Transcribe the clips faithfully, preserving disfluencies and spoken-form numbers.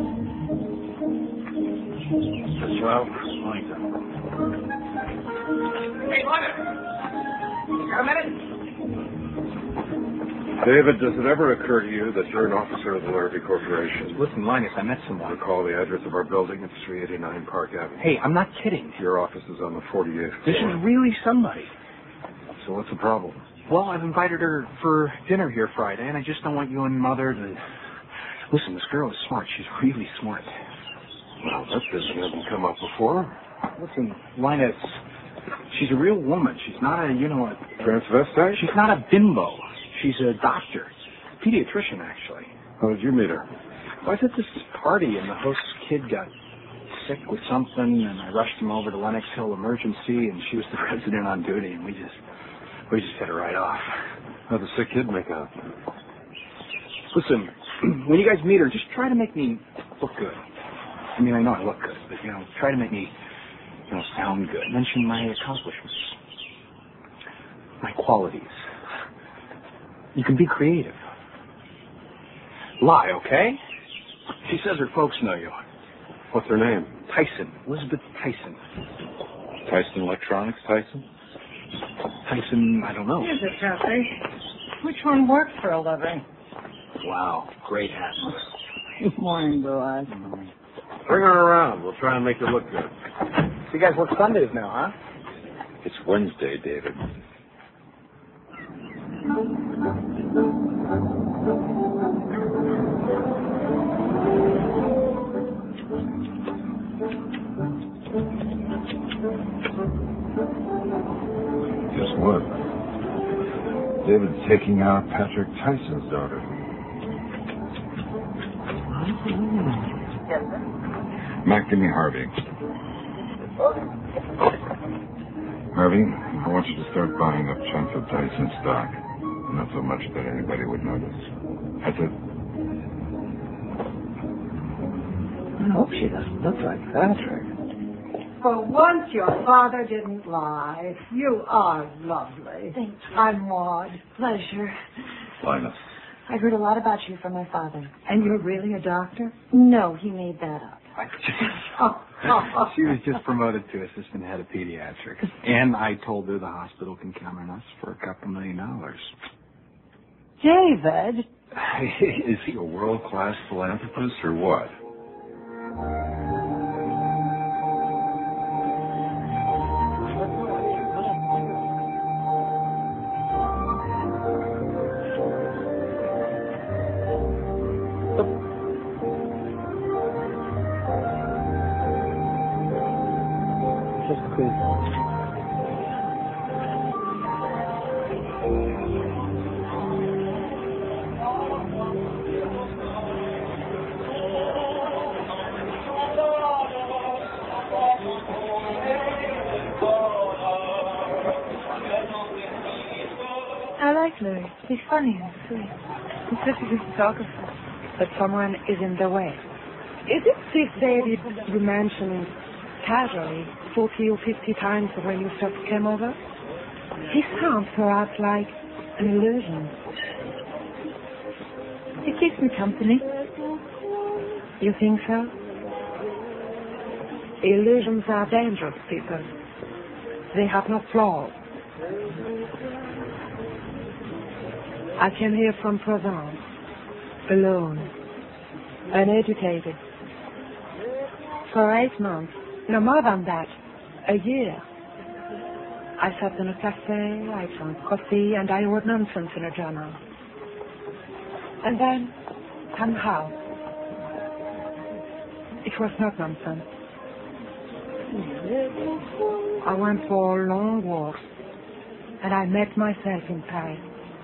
Well, Wellington. Hey, Linus! You got a minute? David, does it ever occur to you that you're an officer of the Larrabee Corporation? Listen, Linus, I met someone. Recall the address of our building. It's three eighty-nine Park Avenue. Hey, I'm not kidding. Your office is on the forty-eighth floor. This is really somebody. So what's the problem? Well, I've invited her for dinner here Friday, and I just don't want you and Mother to... Listen, this girl is smart. She's really smart. Well, that business hasn't come up before. Listen, Linus, she's a real woman. She's not a, you know, a... Transvestite? She's not a bimbo. She's a doctor. Pediatrician, actually. How did you meet her? I was at this party, and the host's kid got sick with something, and I rushed him over to Lenox Hill Emergency, and she was the resident on duty, and we just... We just hit her right off. How'd the sick kid make out? Listen, when you guys meet her, just try to make me look good. I mean, I know I look good, but, you know, try to make me, you know, sound good. Mention my accomplishments. My qualities. You can be creative. Lie, okay? She says her folks know you. What's her name? Tyson. Elizabeth Tyson. Tyson Electronics, Tyson? Tyson, I don't know. Here's a Kathy. Which one works for a living? Wow, great hat. Good morning, Blue Eyes. Bring her around. We'll try and make her look good. So you guys work Sundays now, huh? It's Wednesday, David. Guess what? David's taking out Patrick Tyson's daughter. Yes, sir. Mac, give me Harvey. Harvey, I want you to start buying up chunks of Tyson stock. Not so much that anybody would notice. That's it. I hope she doesn't look like Patrick. For once, your father didn't lie. You are lovely. Thank you. I'm Maud. Pleasure. Linus. I heard a lot about you from my father. And you're really a doctor? No, he made that up. I just, she was just promoted to assistant head of pediatrics. And I told her the hospital can count on us for a couple million dollars. David? Is he a world-class philanthropist or what? Just please. I like Louis. He's funny and sweet. He's such a good photographer. But someone is in the way. Is it this David you mentioned casually forty or fifty times when you first came over? He sounds perhaps like an illusion. He keeps me company. You think so? Illusions are dangerous, people. They have no flaws. I came here from Provence, alone, uneducated. For eight months, no more than that, a year. I sat in a cafe, I drank coffee, and I wrote nonsense in a journal. And then, somehow, it was not nonsense. I went for long walks, and I met myself in Paris.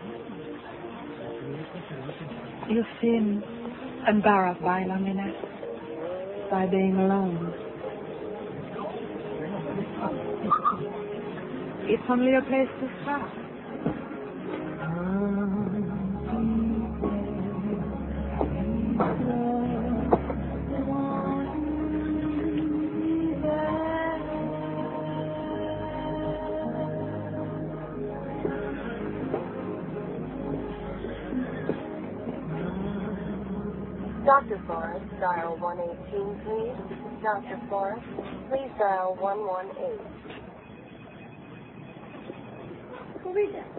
You seem embarrassed by loneliness, by being alone. It's only a place to start. Doctor Forrest, dial one eighteen, please. Doctor Forrest, please dial one one eight. Who is that?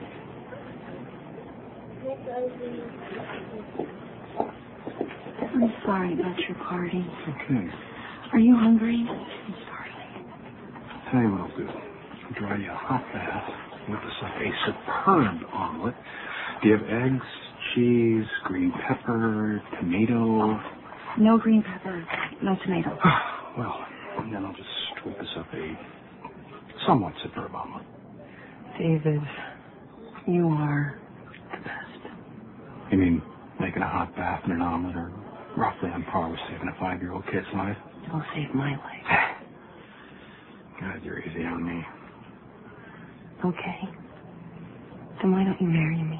I'm sorry about your party. Okay. Are you hungry? I'm starving. I'll tell you what I'll do. I'll draw you a hot bath with a, a superb omelet. Do you have eggs, cheese, green pepper, tomato? No green pepper, no tomato. Well, and then I'll just whip us up a somewhat superb omelet. David, you are the best. You mean making a hot bath and an omelet are roughly on par with saving a five-year-old kid's life? It'll save my life. God, you're easy on me. Okay. Then why don't you marry me?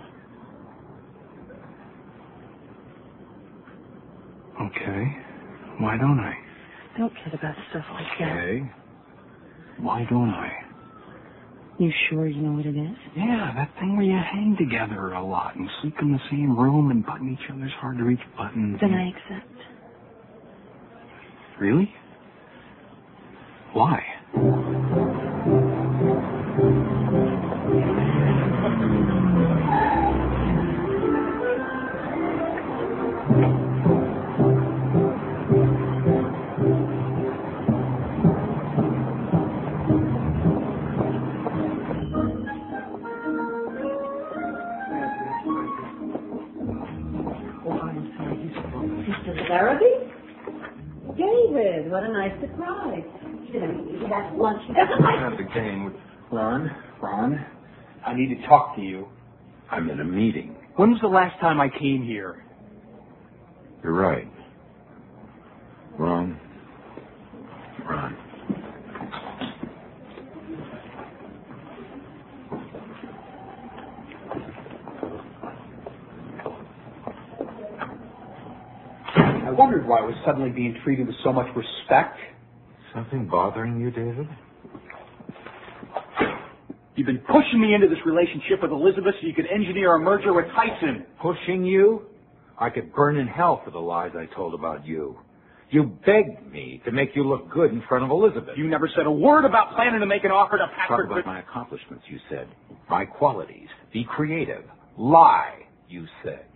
Okay. Why don't I? Don't kid about stuff like that. Okay. Why don't I? You sure you know what it is? Yeah, that thing where you hang together a lot and sleep in the same room and button each other's hard-to-reach buttons. Then I accept. Really? Why? Larrabee? David, what a nice surprise. You're going to eat that lunch. I have the game with... Ron, Ron, I need to talk to you. I'm in a meeting. When was the last time I came here? You're right. Ron. Ron. I wondered why I was suddenly being treated with so much respect. Something bothering you, David? You've been pushing me into this relationship with Elizabeth so you could engineer a merger with Tyson. Pushing you? I could burn in hell for the lies I told about you. You begged me to make you look good in front of Elizabeth. You never said a word about planning to make an offer to Patrick. Talk about my accomplishments, you said. My qualities. Be creative. Lie, you said.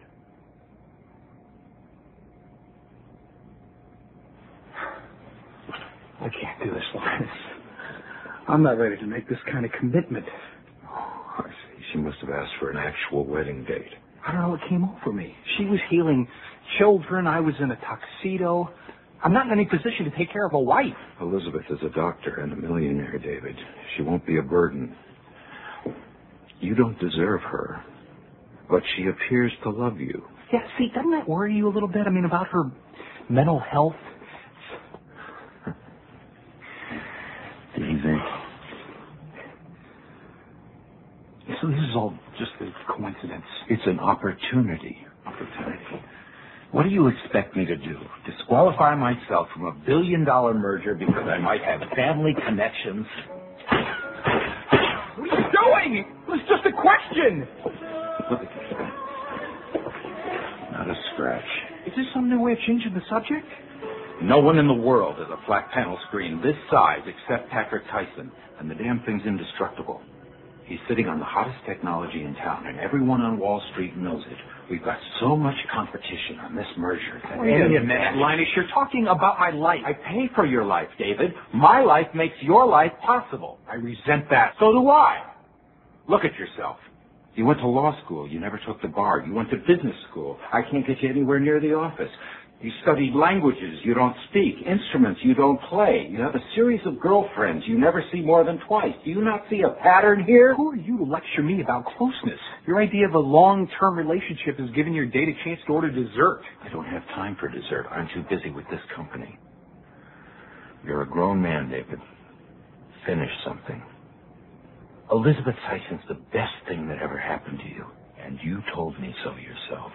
I can't do this, Lawrence. I'm not ready to make this kind of commitment. Oh, I see. She must have asked for an actual wedding date. I don't know what came over me. She was healing children. I was in a tuxedo. I'm not in any position to take care of a wife. Elizabeth is a doctor and a millionaire, David. She won't be a burden. You don't deserve her, but she appears to love you. Yeah, see, doesn't that worry you a little bit? I mean, about her mental health? David. So this is all just a coincidence. It's an opportunity. Opportunity. What do you expect me to do? Disqualify myself from a billion-dollar merger because I might have family connections? What are you doing? It was just a question. Look at this. Not a scratch. Is this some new way of changing the subject? No one in the world has a flat panel screen this size except Patrick Tyson, and the damn thing's indestructible. He's sitting on the hottest technology in town, and everyone on Wall Street knows it. We've got so much competition on this merger that Wait a any minute, man... Linus, you're talking about my life. I pay for your life, David. My life makes your life possible. I resent that. So do I. Look at yourself. You went to law school. You never took the bar. You went to business school. I can't get you anywhere near the office. You studied languages you don't speak, instruments you don't play. You have a series of girlfriends you never see more than twice. Do you not see a pattern here? Who are you to lecture me about closeness? Your idea of a long-term relationship is giving your date a chance to order dessert. I don't have time for dessert. I'm too busy with this company. You're a grown man, David. Finish something. Elizabeth Tyson's the best thing that ever happened to you, and you told me so yourself.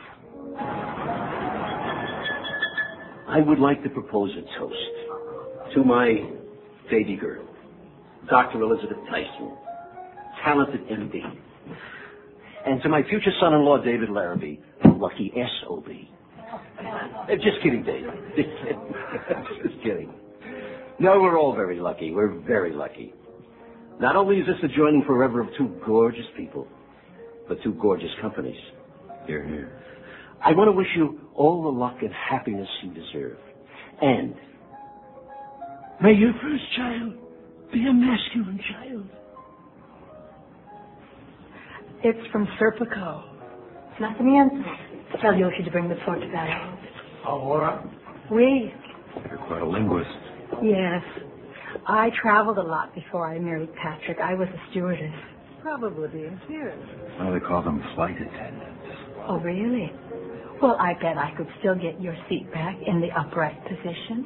I would like to propose a toast to my baby girl, Doctor Elizabeth Tyson, talented M D, and to my future son-in-law, David Larrabee, a lucky S O B. Uh, Just kidding, Dave. Just kidding. Just kidding. No, we're all very lucky. We're very lucky. Not only is this the joining forever of two gorgeous people, but two gorgeous companies. Hear, hear. I want to wish you all the luck and happiness you deserve. And may your first child be a masculine child. It's from Serpico. Nacimiento. Tell Yoshi to bring the torch back. Ahora? Oui. You're quite a linguist. Yes. I traveled a lot before I married Patrick. I was a stewardess. Probably being serious. Well, they call them flight attendants. Oh, really? Well, I bet I could still get your seat back in the upright position.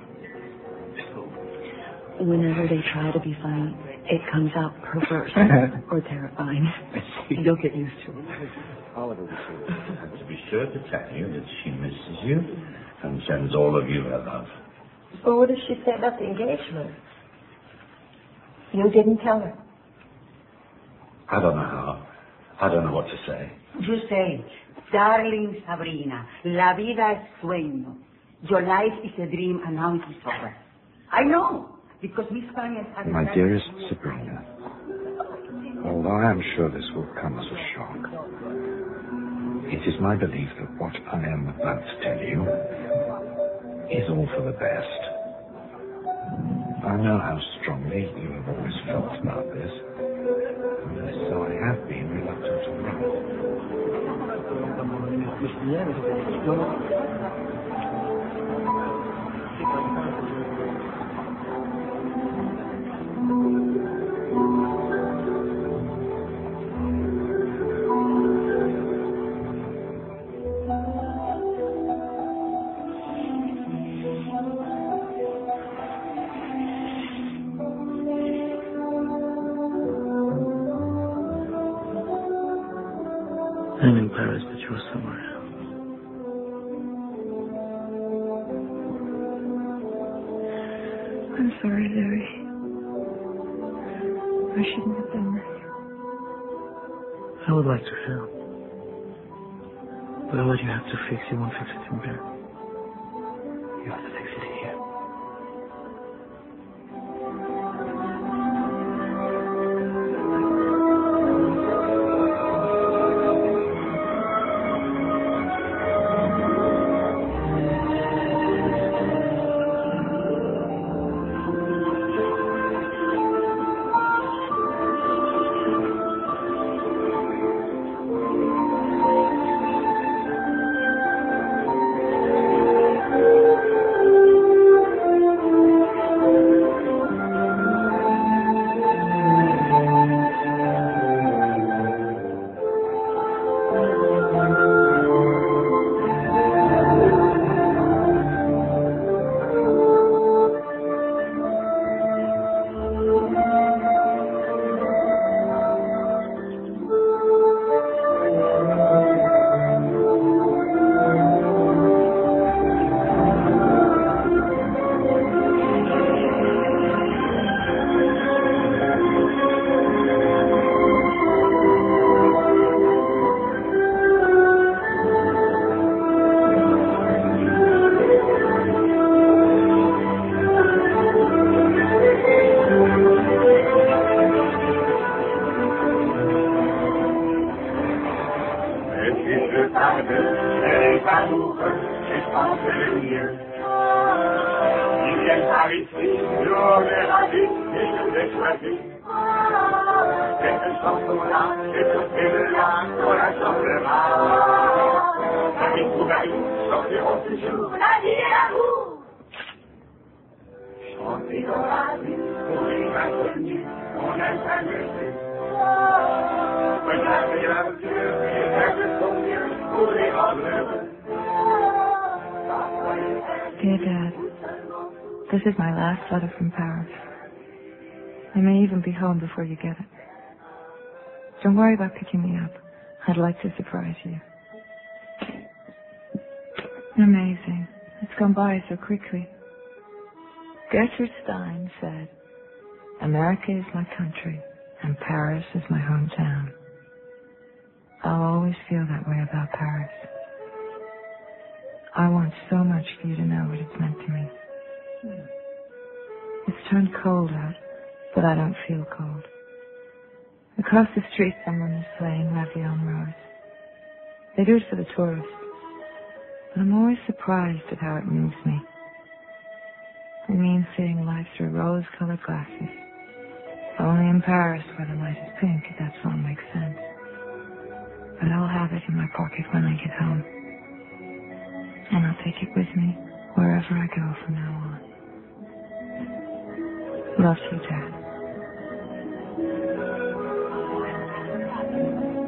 Whenever they try to be funny, it comes out perverse or terrifying. You'll get used to it. Oliver was here. And to be sure to tell you that she misses you and sends all of you her love. Well, what did she say about the engagement? You didn't tell her. I don't know how. I don't know what to say. You say, darling Sabrina, la vida es sueño. Your life is a dream and now it is over. I know, because Miss Spaniards have... My dearest Sabrina, although I am sure this will come as a shock, it is my belief that what I am about to tell you is all for the best. I know how strongly you have always felt about this, and so I have been reluctant to write. I'm in Paris, but you're somewhere. I'm sorry, Larry. I shouldn't have done this. I would like to help. But what you have to fix, you won't fix it in there. You have to fix it here. Dear Dad, this is my last letter from Paris. I may even be home before you get it. Don't worry about picking me up. I'd like to surprise you. Amazing. It's gone by so quickly. Gertrude Stein said, America is my country and Paris is my hometown. I'll always feel that way about Paris. I want so much for you to know what it's meant to me. It's turned cold out, but I don't feel cold. Across the street, someone is playing La Vie en Rose. They do it for the tourists, but I'm always surprised at how it moves me. It means seeing life through rose-colored glasses. Only in Paris, where the light is pink, that song makes sense. But I'll have it in my pocket when I get home. And I'll take it with me wherever I go from now on. Love to you, Dad.